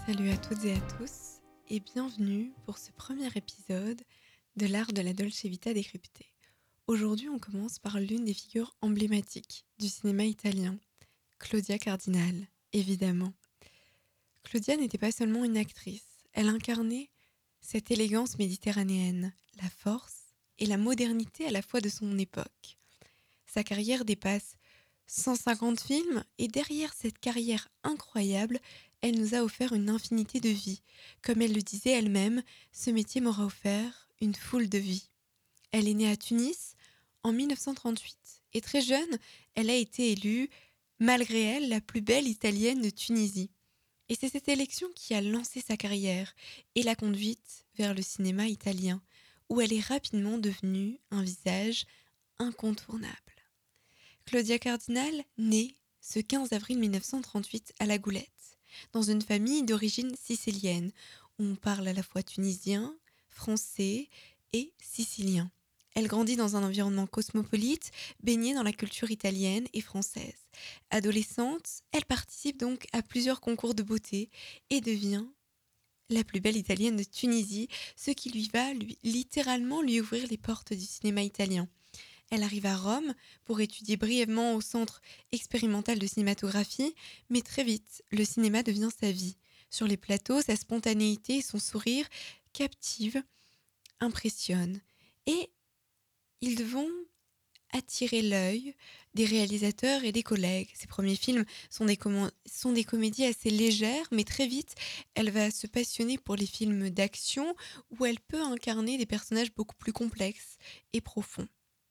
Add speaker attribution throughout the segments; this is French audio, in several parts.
Speaker 1: Salut à toutes et à tous et bienvenue pour ce premier épisode de l'art de la Dolce Vita décrypté. Aujourd'hui, on commence par l'une des figures emblématiques du cinéma italien, Claudia Cardinal, évidemment. Claudia n'était pas seulement une actrice, elle incarnait cette élégance méditerranéenne, la force et la modernité à la fois de son époque. Sa carrière dépasse 150 films et derrière cette carrière incroyable, elle nous a offert une infinité de vies. Comme elle le disait elle-même, ce métier m'aura offert une foule de vies. Elle est née à Tunis en 1938 et très jeune, elle a été élue, malgré elle, la plus belle italienne de Tunisie. Et c'est cette élection qui a lancé sa carrière et l'a conduite vers le cinéma italien, où elle est rapidement devenue un visage incontournable. Claudia Cardinal naît ce 15 avril 1938 à La Goulette, dans une famille d'origine sicilienne, où on parle à la fois tunisien, français et sicilien. Elle grandit dans un environnement cosmopolite, baignée dans la culture italienne et française. Adolescente, elle participe donc à plusieurs concours de beauté et devient la plus belle italienne de Tunisie, ce qui va littéralement lui ouvrir les portes du cinéma italien. Elle arrive à Rome pour étudier brièvement au Centre expérimental de cinématographie, mais très vite, le cinéma devient sa vie. Sur les plateaux, sa spontanéité et son sourire captivent, impressionnent. Et ils vont attirer l'œil des réalisateurs et des collègues. Ses premiers films sont des comédies assez légères, mais très vite, elle va se passionner pour les films d'action où elle peut incarner des personnages beaucoup plus complexes et profonds.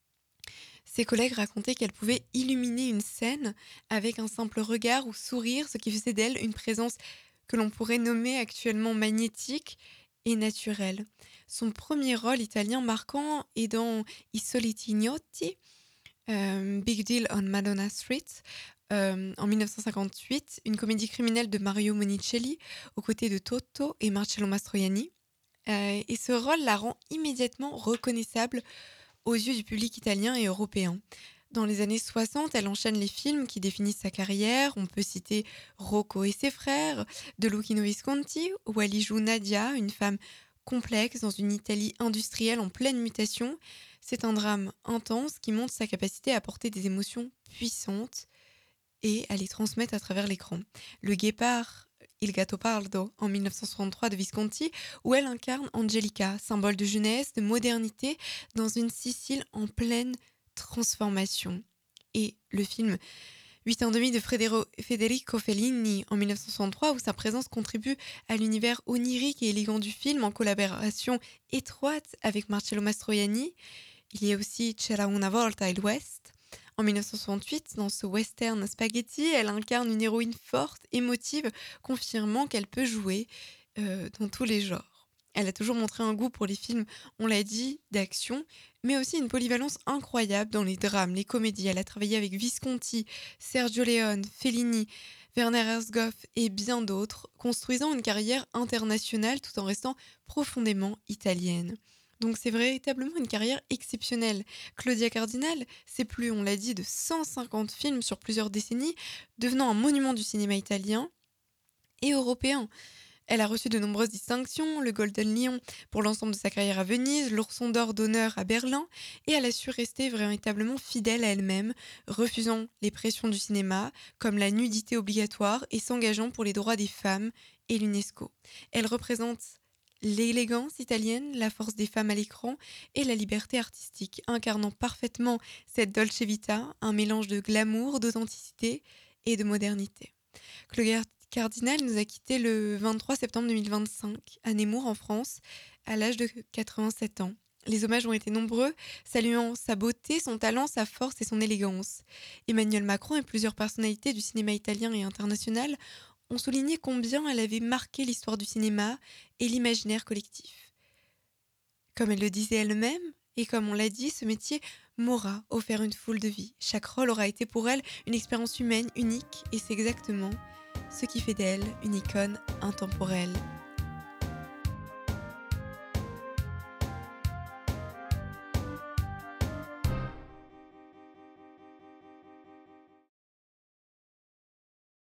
Speaker 1: Ses collègues racontaient qu'elle pouvait illuminer une scène avec un simple regard ou sourire, ce qui faisait d'elle une présence que l'on pourrait nommer actuellement magnétique et naturelle. Son premier rôle italien marquant est dans I soliti ignoti, Big Deal on Madonna Street, en 1958, une comédie criminelle de Mario Monicelli, aux côtés de Toto et Marcello Mastroianni. Et ce rôle la rend immédiatement reconnaissable aux yeux du public italien et européen. Dans les années 60, elle enchaîne les films qui définissent sa carrière. On peut citer Rocco et ses frères, de Luchino Visconti, où elle y joue Nadia, une femme complexe dans une Italie industrielle en pleine mutation. C'est un drame intense qui montre sa capacité à porter des émotions puissantes et à les transmettre à travers l'écran. Le Guépard, Il Gattopardo, en 1963 de Visconti, où elle incarne Angelica, symbole de jeunesse, de modernité, dans une Sicile en pleine transformation. Et le film 8 ans demi de Federico Fellini en 1963, où sa présence contribue à l'univers onirique et élégant du film en collaboration étroite avec Marcello Mastroianni. Il y a aussi C'era una volta il West. En 1968, dans ce western spaghetti, elle incarne une héroïne forte, émotive, confirmant qu'elle peut jouer dans tous les genres. Elle a toujours montré un goût pour les films, on l'a dit, d'action, mais aussi une polyvalence incroyable dans les drames, les comédies. Elle a travaillé avec Visconti, Sergio Leone, Fellini, Werner Herzog et bien d'autres, construisant une carrière internationale tout en restant profondément italienne. Donc c'est véritablement une carrière exceptionnelle. Claudia Cardinal, c'est plus, on l'a dit, de 150 films sur plusieurs décennies, devenant un monument du cinéma italien et européen. Elle a reçu de nombreuses distinctions, le Golden Lion pour l'ensemble de sa carrière à Venise, l'Ourson d'Or d'honneur à Berlin, et elle a su rester véritablement fidèle à elle-même, refusant les pressions du cinéma, comme la nudité obligatoire, et s'engageant pour les droits des femmes et l'UNESCO. Elle représente l'élégance italienne, la force des femmes à l'écran et la liberté artistique, incarnant parfaitement cette Dolce Vita, un mélange de glamour, d'authenticité et de modernité. Claudia Cardinal nous a quittés le 23 septembre 2025 à Nemours en France, à l'âge de 87 ans. Les hommages ont été nombreux, saluant sa beauté, son talent, sa force et son élégance. Emmanuel Macron et plusieurs personnalités du cinéma italien et international ont souligné combien elle avait marqué l'histoire du cinéma et l'imaginaire collectif. Comme elle le disait elle-même, et comme on l'a dit, ce métier m'aura offert une foule de vies. Chaque rôle aura été pour elle une expérience humaine unique, et c'est exactement ce qui fait d'elle une icône intemporelle.